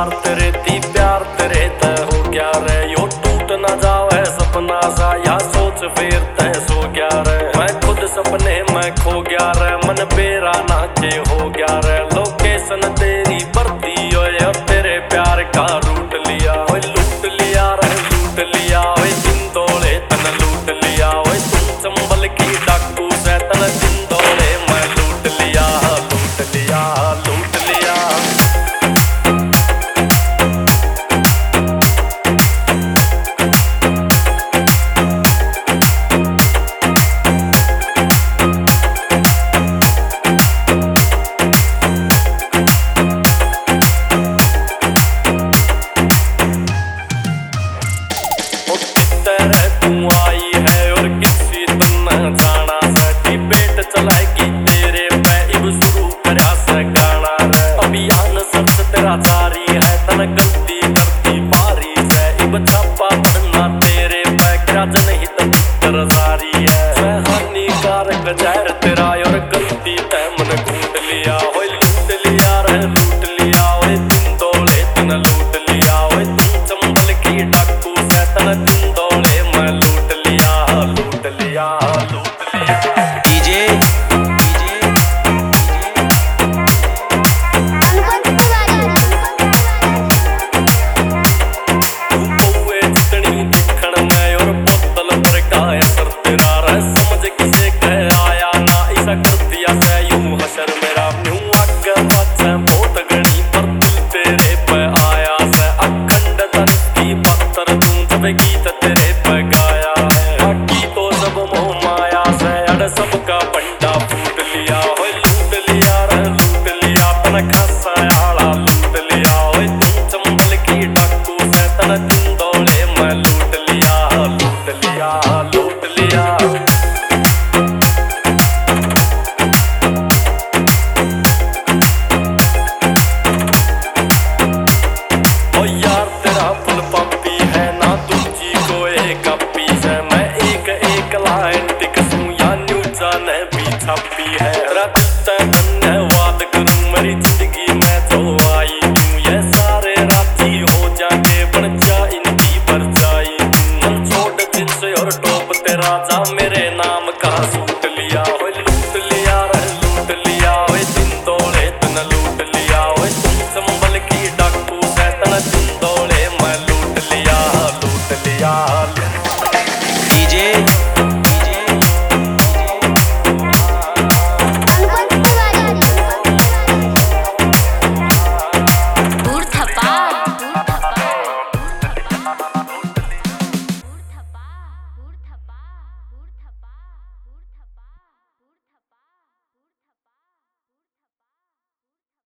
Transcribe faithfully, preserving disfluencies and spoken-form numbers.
यार तेरे ती प्यार तेरे तय हो गया रे, यो टूट ना जावे सपना सा या सोच फिर तय सो गया रे। मैं खुद सपने में खो गया रे, मन बेरा ना के हो गया रे। लोकेशन तेरी बढ़ती हो या तेरे प्यार का रूट लिया, ओए लूट लिया रे लूट लिया, ओए दिन दौड़े तन लूट लिया, ओए तुम चंबल की डाकू से तन दिन दौड़े मैं लूट लिया लूट लिया लूट लिया। चलाएगी तेरे पे इब शुरू करा से गाना रे, अभियान सच तेरा जारी है तन गलती करती बारी से। इब छापा पड़ना तेरे पे क्या जनहित पुत्र जारी है, हानिकारक जहर तेरा और गलती तय मन घूट लिया, ओए लूट लिया रे लूट लिया, ओए दिन दौड़े तन लूट लिया, ओए तुम चंबल की डाकू से तन दिन दौड़े मैं लूट लिया लूट लिया लूट लिया। गीत तेरे पे गाया है बाकी तो सब मोह माया से, अड़ सबका पंडा फूट लिया, ओए लूट लिया रे लूट लिया, तन खासा आला लूट लिया, ओए तुम चंबल की डाकू से तन दिन दौड़े मैं लूट लिया लूट लिया लूट लिया। ओ यार तेरा फुल पप्पी है ना तुझी को एक पीस है, मैं एक एक लाइन टिकसूं या न्यूज़ा ने भी छापी है। रखता धन्यवाद करूं मेरी जिंदगी में जो आई तू, ये सारे राजी हो जाके बन जा इनकी परछाई तू। मन छोड़ जिनसे और टॉप तेरा जा मेरे